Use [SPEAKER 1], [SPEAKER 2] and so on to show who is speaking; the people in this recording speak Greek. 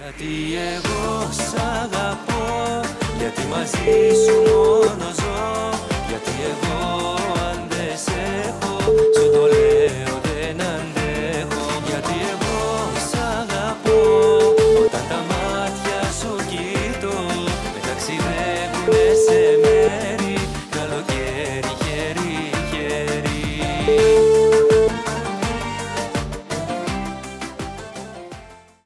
[SPEAKER 1] Γιατί εγώ σ' αγαπώ, γιατί μαζί σου μόνο ζω.